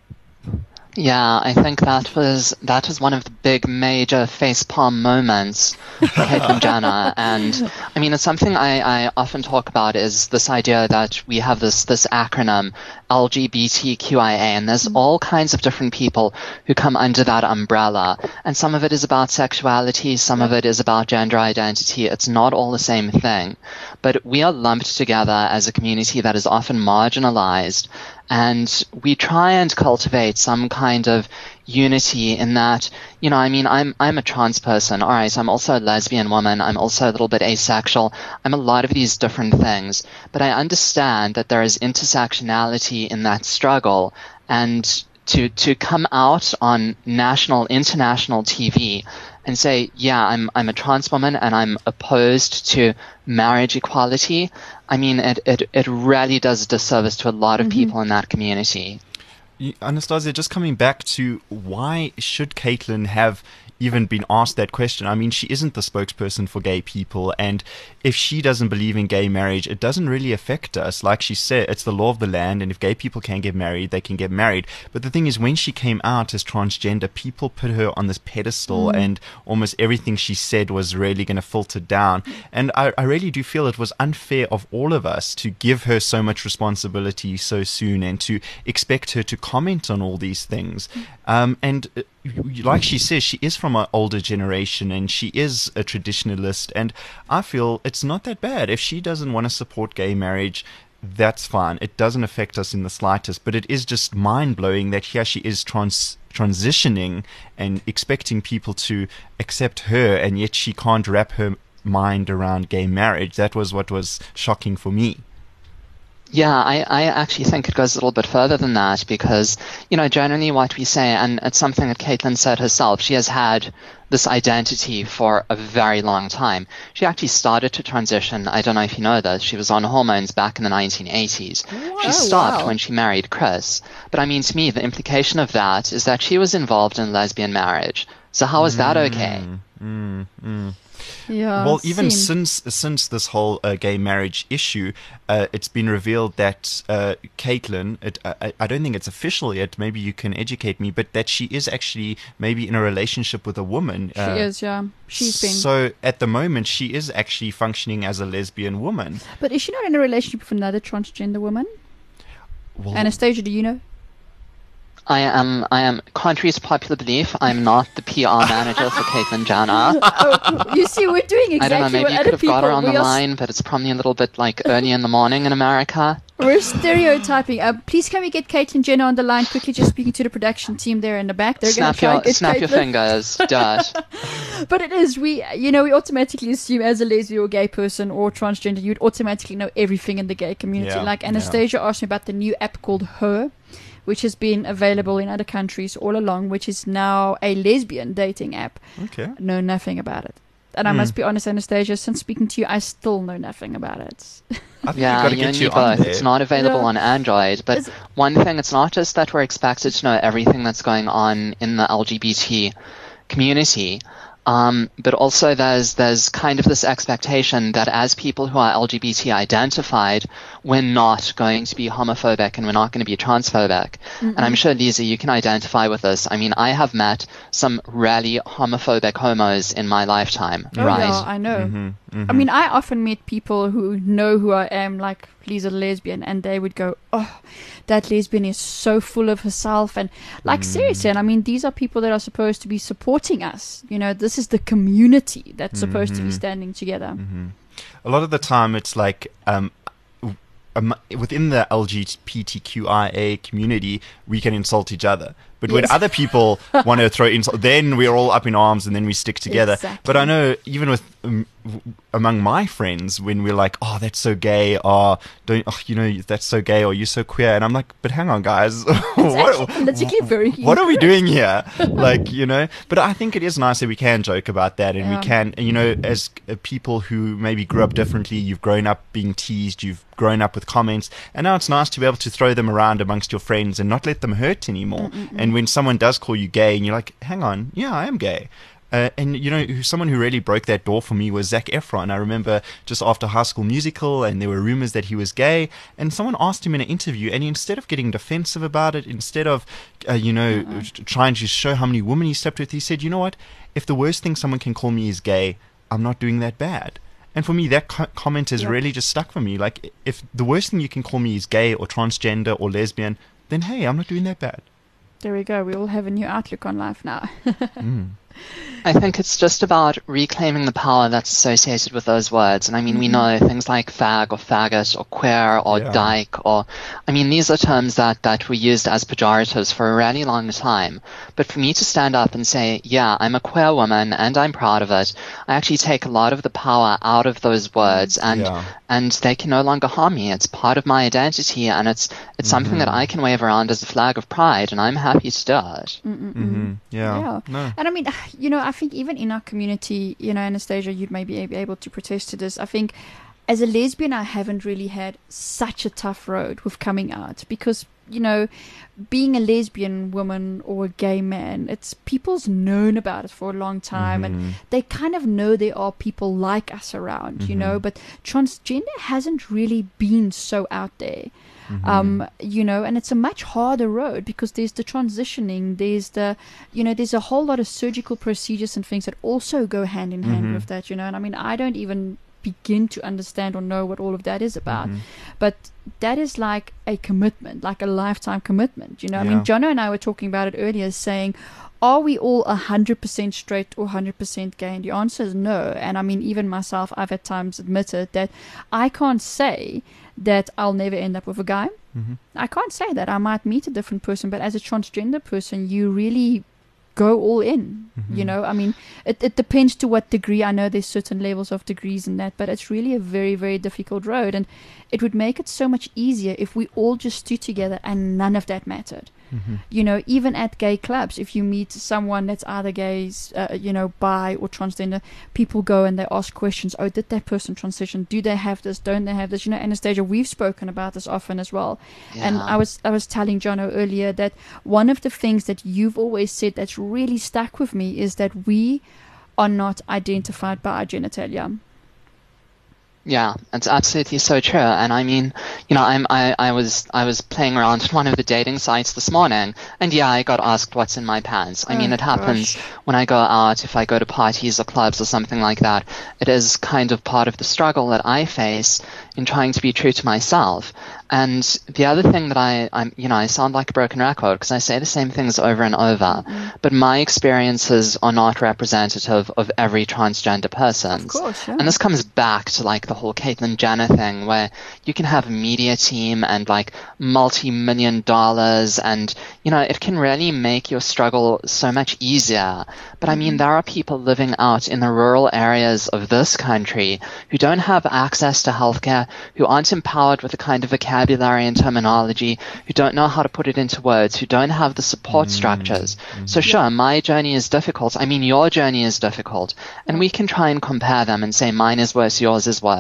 Yeah, I think that was that was one of the big major facepalm moments for Caitlyn Jenner. And I mean, it's something I, I often talk about is this idea that we have this this acronym L G B T Q I A, and there's all kinds of different people who come under that umbrella. And some of it is about sexuality, some of it is about gender identity. It's not all the same thing. But we are lumped together as a community that is often marginalized. And we try and cultivate some kind of unity in that, you know, I mean, I'm I'm a trans person. All right, I'm also a lesbian woman. I'm also a little bit asexual. I'm a lot of these different things. But I understand that there is intersectionality in that struggle. And to to come out on national, international T V and say, yeah, I'm I'm a trans woman and I'm opposed to marriage equality, I mean, it, it, it really does a disservice to a lot of mm-hmm. people in that community. Anastasia, just coming back to why should Caitlyn have even been asked that question? I mean, she isn't the spokesperson for gay people, and if she doesn't believe in gay marriage, it doesn't really affect us. Like she said, it's the law of the land, and if gay people can get married, they can get married. But the thing is, when she came out as transgender, people put her on this pedestal, mm. and almost everything she said was really going to filter down. And I, I really do feel it was unfair of all of us to give her so much responsibility so soon and to expect her to comment on all these things. Um, and uh, like she says, she is from an older generation and she is a traditionalist, and I feel it's not that bad. If she doesn't want to support gay marriage, that's fine. It doesn't affect us in the slightest, but it is just mind-blowing that here she is trans transitioning and expecting people to accept her, and yet she can't wrap her mind around gay marriage. That was what was shocking for me. Yeah, I, I actually think it goes a little bit further than that because, you know, generally what we say, and it's something that Caitlyn said herself, she has had this identity for a very long time. She actually started to transition, I don't know if you know this, she was on hormones back in the nineteen eighties. Wow, she stopped wow. when she married Chris. But I mean, to me, the implication of that is that she was involved in lesbian marriage. So how is that okay? Mm, mm. Yeah, well, even same. since since this whole uh, gay marriage issue, uh, it's been revealed that uh, Caitlyn, it, I, I don't think it's official yet, maybe you can educate me, but that she is actually maybe in a relationship with a woman. She uh, is, yeah. She's been. So at the moment, she is actually functioning as a lesbian woman. But is she not in a relationship with another transgender woman? Well, Anastasia, do you know? I am, I am, contrary to popular belief, I'm not the P R manager for Caitlyn Jenner. Oh, you see, we're doing exactly I don't know, maybe what you other could have people... got her on we the are, line, but it's probably a little bit like early in the morning in America. We're stereotyping. Uh, please can we get Caitlyn Jenner on the line quickly, just speaking to the production team there in the back. They're going to Snap try your, and get snap your Caitlyn. fingers, dirt. But it is, we, you know, we automatically assume as a lesbian or gay person or transgender, you'd automatically know everything in the gay community. Yeah, like Anastasia yeah. asked me about the new app called Her, which has been available in other countries all along, which is now a lesbian dating app. Okay. Know nothing about it. And I Mm. must be honest, Anastasia, since speaking to you, I still know nothing about it. I think Yeah, we've got to you get and you me on both. there. It's not available Yeah. on Android. But Is- one thing, it's not just that we're expected to know everything that's going on in the L G B T community. Um, but also there's there's kind of this expectation that as people who are L G B T identified, we're not going to be homophobic and we're not going to be transphobic. And I'm sure, Lisa, you can identify with this. I mean, I have met some really homophobic homos in my lifetime, Oh, right? yeah, I know. Mm-hmm, I mean, I often meet people who know who I am, like Lisa the lesbian, and they would go, "Oh, that lesbian is so full of herself," and like seriously. And I mean, these are people that are supposed to be supporting us. You know, this is the community that's supposed to be standing together. A lot of the time, it's like um, w- um, within the L G B T Q I A community, we can insult each other. But when Yes. other people want to throw insult, then we're all up in arms and then we stick together. Exactly. But I know even with um, w- among my friends, when we're like, "Oh, that's so gay," or "Don't, oh, you know, that's so gay," or "You're so queer," and I'm like, "But hang on, guys, actually politically very what are we doing here?" Like, you know. But I think it is nice that we can joke about that, and Yeah. we can, you know, as uh, people who maybe grew up differently, you've grown up being teased, you've grown up with comments, and now it's nice to be able to throw them around amongst your friends and not let them hurt anymore. And when someone does call you gay, and you're like, "Hang on, yeah, I am gay." Uh, and, you know, who- someone who really broke that door for me was Zac Efron. I remember just after High School Musical, and there were rumors that he was gay, and someone asked him in an interview, and he, instead of getting defensive about it, instead of, uh, you know, t- trying to show how many women he slept with, he said, "You know what? If the worst thing someone can call me is gay, I'm not doing that bad." And for me, that co- comment has Yeah. really just stuck for me. Like, if the worst thing you can call me is gay or transgender or lesbian, then hey, I'm not doing that bad. There we go. We all have a new outlook on life now. I think it's just about reclaiming the power that's associated with those words. And I mean, we know things like fag or faggot or queer or Yeah. dyke or, I mean, these are terms that, that were used as pejoratives for a really long time. But for me to stand up and say, yeah, I'm a queer woman and I'm proud of it, I actually take a lot of the power out of those words and, Yeah. and they can no longer harm me. It's part of my identity and it's, it's something that I can wave around as a flag of pride and I'm happy to do it. Mm-hmm. Yeah. Yeah. No. And I mean, you know, I think even in our community, you know, Anastasia, you'd maybe be able to protest to this. I think as a lesbian, I haven't really had such a tough road with coming out because, you know, being a lesbian woman or a gay man, it's people's known about it for a long time and they kind of know there are people like us around, you know, but transgender hasn't really been so out there. Um, you know, and it's a much harder road because there's the transitioning, there's the, you know, there's a whole lot of surgical procedures and things that also go hand in hand with that, you know, and I mean, I don't even begin to understand or know what all of that is about, but that is like a commitment, like a lifetime commitment, you know. I mean, Yeah. Jono and I were talking about it earlier, saying, are we all one hundred percent straight or one hundred percent gay? And the answer is no. And I mean, even myself, I've at times admitted that I can't say that I'll never end up with a guy. I can't say that. I might meet a different person, but as a transgender person, you really go all in, you know. I mean, it, it depends to what degree. I know there's certain levels of degrees in that, but it's really a very, very difficult road. And it would make it so much easier if we all just stood together and none of that mattered. You know, even at gay clubs, if you meet someone that's either gay, uh, you know, bi or transgender, people go and they ask questions. Oh, did that person transition? Do they have this? Don't they have this? You know, Anastasia, we've spoken about this often as well. And Yeah. I was I was telling Jono earlier that one of the things that you've always said that's really stuck with me is that we are not identified by our genitalia. Yeah, it's absolutely so true. And I mean, you know, I'm, I, I was, I was playing around on one of the dating sites this morning, and yeah, I got asked what's in my pants. I Oh, mean, it happens gosh. when I go out, if I go to parties or clubs or something like that. It is kind of part of the struggle that I face in trying to be true to myself. And the other thing that I, I'm, you know, I sound like a broken record because I say the same things over and over, but my experiences are not representative of every transgender person's. Of course, yeah. And this comes back to like the whole Caitlyn Jenner thing where you can have a media team and like multi-million dollars and, you know, it can really make your struggle so much easier. But I mean, there are people living out in the rural areas of this country who don't have access to healthcare, who aren't empowered with the kind of vocabulary and terminology, who don't know how to put it into words, who don't have the support structures. So sure, my journey is difficult. I mean, your journey is difficult. And we can try and compare them and say mine is worse, yours is worse.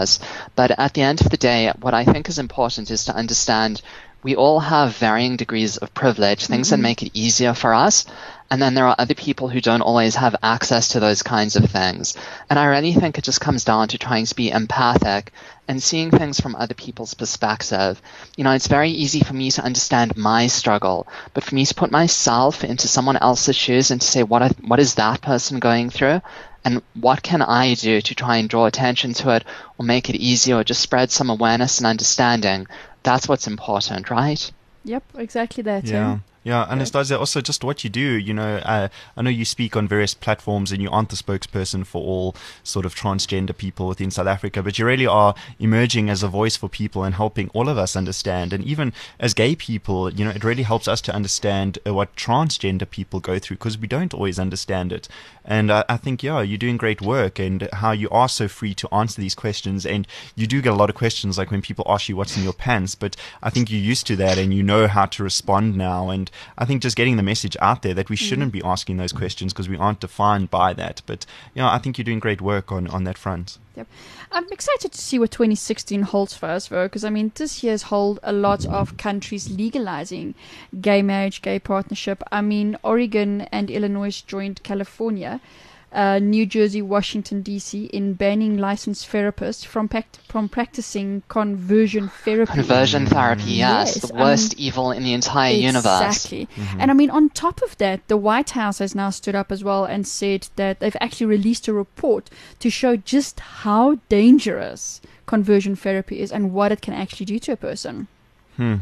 us. But at the end of the day, what I think is important is to understand we all have varying degrees of privilege, things mm-hmm. that make it easier for us. And then there are other people who don't always have access to those kinds of things. And I really think it just comes down to trying to be empathic and seeing things from other people's perspective. You know, it's very easy for me to understand my struggle, but for me to put myself into someone else's shoes and to say, what, are, what is that person going through? And what can I do to try and draw attention to it or make it easier or just spread some awareness and understanding? That's what's important, right? Yep, exactly that. Yeah. Yeah. Yeah, Anastasia, also just what you do, you know, uh, I know you speak on various platforms and you aren't the spokesperson for all sort of transgender people within South Africa, but you really are emerging as a voice for people and helping all of us understand. And even as gay people, you know, it really helps us to understand uh, what transgender people go through, because we don't always understand it. And uh, I think, yeah, you're doing great work, and how you are so free to answer these questions. And you do get a lot of questions, like when people ask you what's in your pants, but I think you're used to that and you know how to respond now. And I think just getting the message out there that we shouldn't mm. be asking those questions because we aren't defined by that. But, you know, I think you're doing great work on, on that front. Yep. I'm excited to see what twenty sixteen holds for us, though, because, I mean, this year's hold a lot of countries legalizing gay marriage, gay partnership. I mean, Oregon and Illinois joined California, uh, New Jersey, Washington, D C in banning licensed therapists from, pact- from practicing conversion therapy. Conversion therapy, yes, yes the worst I mean, evil in the entire exactly. universe. Exactly. Mm-hmm. And I mean, on top of that, the White House has now stood up as well and said that they've actually released a report to show just how dangerous conversion therapy is and what it can actually do to a person. Hmm.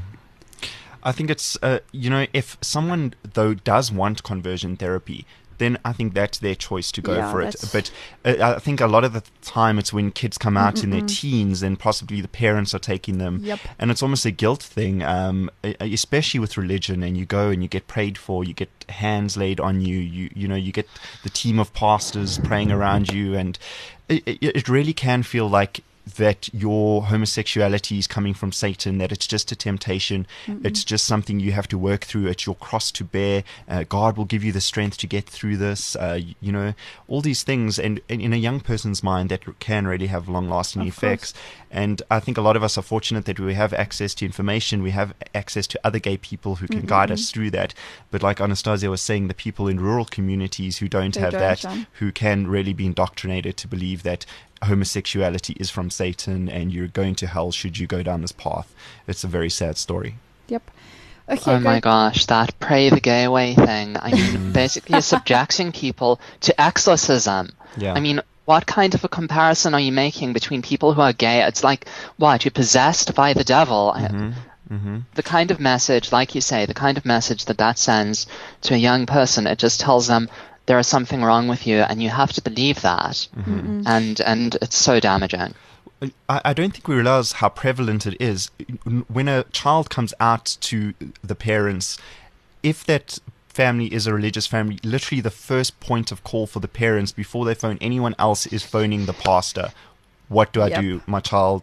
I think it's, uh, you know, if someone, though, does want conversion therapy, then I think that's their choice to go yeah, for it. But uh, I think a lot of the time it's when kids come out Mm-mm-mm. in their teens and possibly the parents are taking them. Yep. And it's almost a guilt thing, um, especially with religion. And you go and you get prayed for, you get hands laid on you, you, you know, you get the team of pastors praying around you. And it, it really can feel like that your homosexuality is coming from Satan, that it's just a temptation, Mm-mm. it's just something you have to work through, it's your cross to bear, uh, God will give you the strength to get through this, uh, you know, all these things, and, and in a young person's mind that can really have long-lasting of effects. Course. And I think a lot of us are fortunate that we have access to information, we have access to other gay people who can Mm-mm. guide us through that. But like Anastasia was saying, the people in rural communities who don't they have don't, that, John. who can really be indoctrinated to believe that homosexuality is from Satan and you're going to hell should you go down this path. It's a very sad story. Yep. Okay, oh great. my gosh, that pray the gay away thing. I mean, basically you're subjecting people to exorcism. Yeah. I mean, what kind of a comparison are you making between people who are gay? It's like, what, you're possessed by the devil. Mm-hmm. Mm-hmm. The kind of message, like you say, the kind of message that that sends to a young person, it just tells them, there is something wrong with you, and you have to believe that, mm-hmm. and and it's so damaging. I, I don't think we realize how prevalent it is. When a child comes out to the parents, if that family is a religious family, literally the first point of call for the parents before they phone anyone else is phoning the pastor. What do I yep. do? My child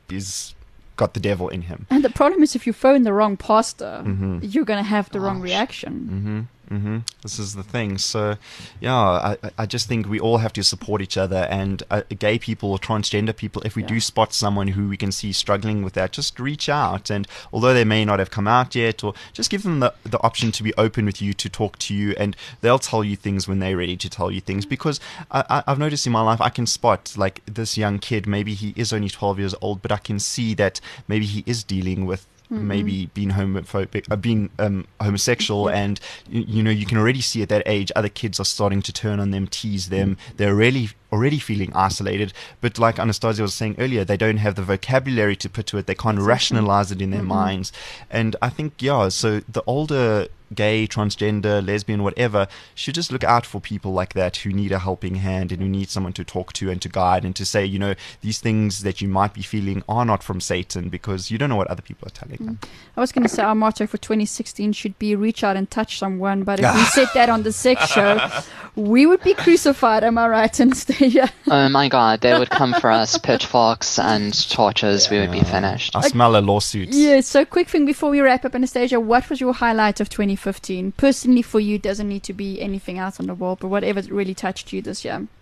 is got the devil in him. And the problem is if you phone the wrong pastor, mm-hmm. you're going to have the Gosh. wrong reaction. Mm-hmm. Mm-hmm. This is the thing. So, yeah, I, I just think we all have to support each other. And uh, gay people or transgender people, if we yeah. do spot someone who we can see struggling with that, just reach out. And although they may not have come out yet, or just give them the, the option to be open with you, to talk to you, and they'll tell you things when they're ready to tell you things. Because I, I, I've noticed in my life, I can spot like this young kid, maybe he is only twelve years old, but I can see that maybe he is dealing with Mm-hmm. maybe being homophobic, uh, being um, homosexual, yeah. and you, you know you can already see at that age other kids are starting to turn on them, tease them. Mm-hmm. They're really already feeling isolated. But like Anastasia was saying earlier, they don't have the vocabulary to put to it. They can't exactly. rationalize it in their mm-hmm. minds. And I think yeah, so the older gay, transgender, lesbian, whatever, should just look out for people like that who need a helping hand and who need someone to talk to and to guide and to say, you know, these things that you might be feeling are not from Satan, because you don't know what other people are telling mm. them. I was going to say our motto for twenty sixteen should be reach out and touch someone, but if we said that on the sex show, we would be crucified, am I right, Anastasia? Oh my God, they would come for us, pitchforks and torches, yeah. we would be finished. I smell a lawsuit. Yeah, so quick thing before we wrap up, Anastasia, what was your highlight of twenty fifteen? Personally for you, doesn't need to be anything else on the wall, but whatever really touched you this year.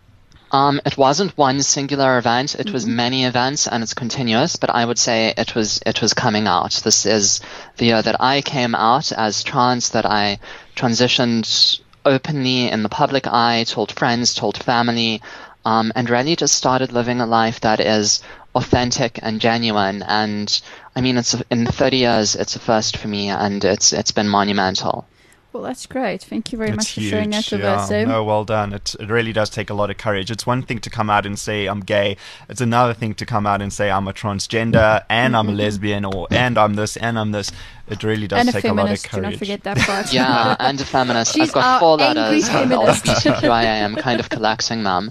Um, it wasn't one singular event. It was many events, and it's continuous. But I would say it was it was coming out. This is the year that I came out as trans, that I transitioned openly in the public eye, told friends, told family, um, and really just started living a life that is authentic and genuine. And I mean, it's in thirty years, it's a first for me, and it's it's been monumental. Well, that's great. Thank you very It's much for huge. sharing that with yeah. us. eh? No, well done. It, it really does take a lot of courage. It's one thing to come out and say I'm gay. It's another thing to come out and say I'm a transgender and I'm a lesbian, or and I'm this and I'm this. It really does And a take a lot of feminist, do courage. not forget that part. Yeah, and a feminist. She's I've got our four angry letters. feminist. L G B T Q I A. I'm kind of collecting them.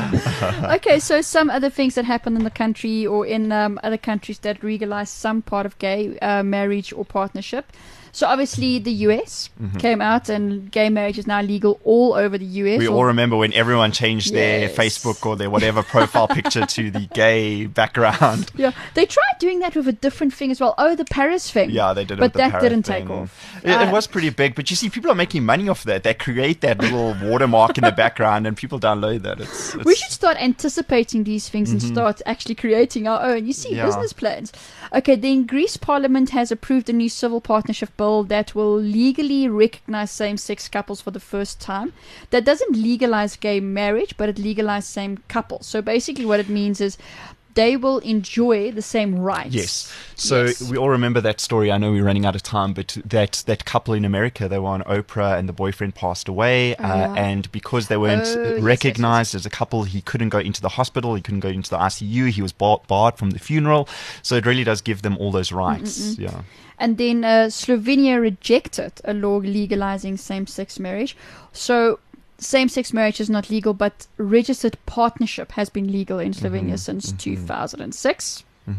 Okay, so some other things that happen in the country or in um, other countries that legalize some part of gay uh, marriage or partnership. So obviously the U S Mm-hmm. came out and gay marriage is now legal all over the U S. We or- all remember when everyone changed their Yes. Facebook or their whatever profile picture to the gay background. Yeah, they tried doing that with a different thing as well. Oh, the Paris thing. Yeah, they did it But with the that parrot didn't thing. take off. It, it Uh, was pretty big, but you see, people are making money off that. They create that little watermark in the background, and people download that. It's, it's We should start anticipating these things and start actually creating our own. You see, Mm-hmm. Yeah. business plans. Okay, then Greece Parliament has approved a new civil partnership bill that will legally recognize same-sex couples for the first time. That doesn't legalize gay marriage, but it legalizes same couples. So basically what it means is they will enjoy the same rights. Yes. So Yes. we all remember that story. I know we're running out of time, but that that couple in America, they were on Oprah, and the boyfriend passed away. uh, yeah. And because they weren't Oh, uh, yes, yes, recognized as a couple, he couldn't go into the hospital. He couldn't go into the I C U. He was bar- barred from the funeral. So it really does give them all those rights. Yeah. And then uh, Slovenia rejected a law legalizing same-sex marriage. So same-sex marriage is not legal, but registered partnership has been legal in Slovenia since two thousand six.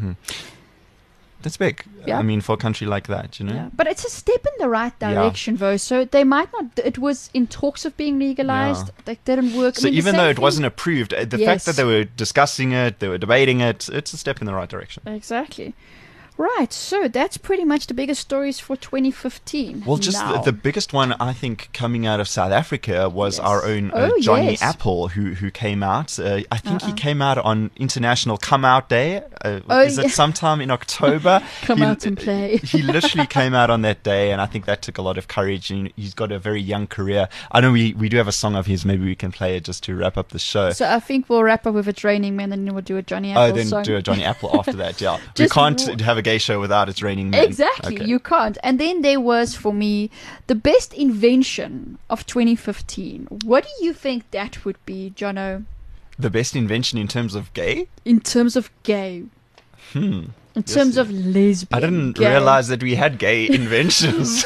That's big. Yeah. I mean, for a country like that, you know? Yeah. But it's a step in the right Yeah. direction, though. So they might not. It was in talks of being legalized. Yeah. That didn't work. I So mean, the even same though it thing- wasn't approved, uh, the Yes. fact that they were discussing it, they were debating it, it's a step in the right direction. Exactly. Right. So that's pretty much the biggest stories for twenty fifteen. Well, just now. the, the biggest one, I think, coming out of South Africa was Yes. our own uh, Oh, Johnny yes. Apple, who who came out. Uh, I think Uh-uh. he came out on International Come Out Day. Uh, Oh, is yeah. it sometime in October? Come He- out and play. He literally came out on that day, and I think that took a lot of courage. And he's got a very young career. I know we, we do have a song of his. Maybe we can play it just to wrap up the show. So I think we'll wrap up with a Training Man, and then we'll do a Johnny Apple Oh, then song. do a Johnny Apple after that. Yeah, we Just can't w- have a gay show without its raining men. Exactly, Okay. you can't. And then there was, for me, the best invention of twenty fifteen. What do you think that would be, Jono, The best invention in terms of gay? in terms of gay? Hmm. In terms of lesbian. I didn't gay. realize that we had gay inventions.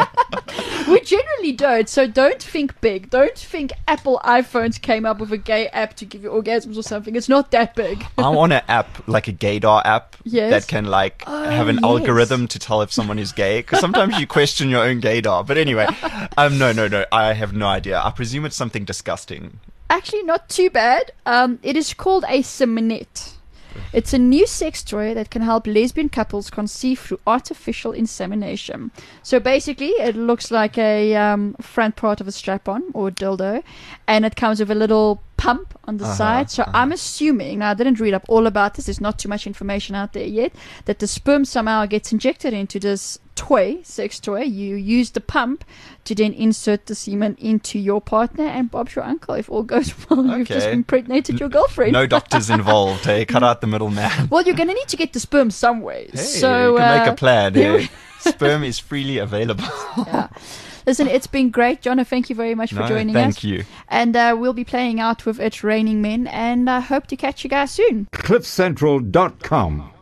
We generally don't, so don't think big. Don't think Apple iPhones came up with a gay app to give you orgasms or something. It's not that big. I want an app, like a gaydar app, Yes. that can like Oh, have an yes. algorithm to tell if someone is gay. Because sometimes you question your own gaydar. But anyway, um, no, no, no. I have no idea. I presume it's something disgusting. Actually, not too bad. Um, it is called a Seminette. It's a new sex toy that can help lesbian couples conceive through artificial insemination. So basically, it looks like a um, front part of a strap-on or a dildo, and it comes with a little pump on the Uh-huh, side. So I'm assuming, now I didn't read up all about this, there's not too much information out there yet, that the sperm somehow gets injected into this toy, sex toy. You use the pump to then insert the semen into your partner, and Bob's your uncle. If all goes well, you've just Okay. impregnated your girlfriend. No doctors involved. Hey, cut out the middleman. Well, you're going to need to get the sperm some ways. Hey, so you can make uh, a plan. here Hey. Sperm is freely available. yeah. Listen, it's been great, Jono. Thank you very much for No, joining thank us. you. And uh, we'll be playing out with It's Raining Men, and I hope to catch you guys soon. cliff central dot com